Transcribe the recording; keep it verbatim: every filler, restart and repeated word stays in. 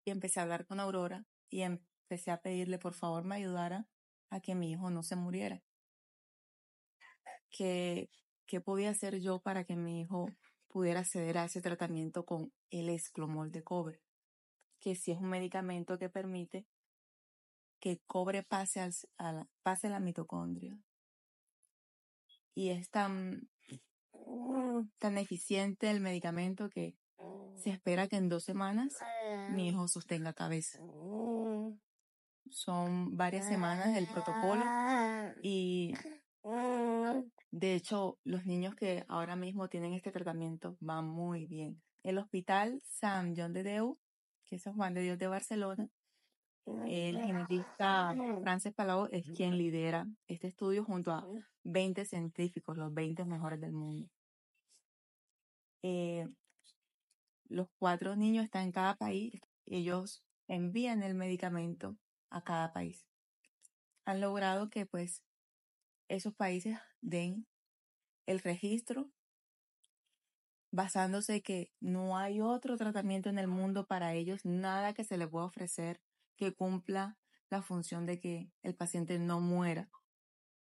y empecé a hablar con Aurora y empecé a pedirle por favor me ayudara a que mi hijo no se muriera. ¿Qué, qué podía hacer yo para que mi hijo pudiera acceder a ese tratamiento con el esclomol de cobre? Que sí es un medicamento que permite que el cobre pase, al, a la, pase a la mitocondria. Y es tan, tan eficiente el medicamento que se espera que en dos semanas mi hijo sostenga cabeza. Son varias semanas el protocolo y de hecho los niños que ahora mismo tienen este tratamiento van muy bien. El Hospital Sant Joan de Déu, que es San Juan de Dios de Barcelona, el genetista Francesc Palau es quien lidera este estudio junto a veinte científicos, los veinte mejores del mundo. Eh, los cuatro niños están en cada país, ellos envían el medicamento a cada país. Han logrado que pues esos países den el registro basándose que no hay otro tratamiento en el mundo para ellos, nada que se les pueda ofrecer que cumpla la función de que el paciente no muera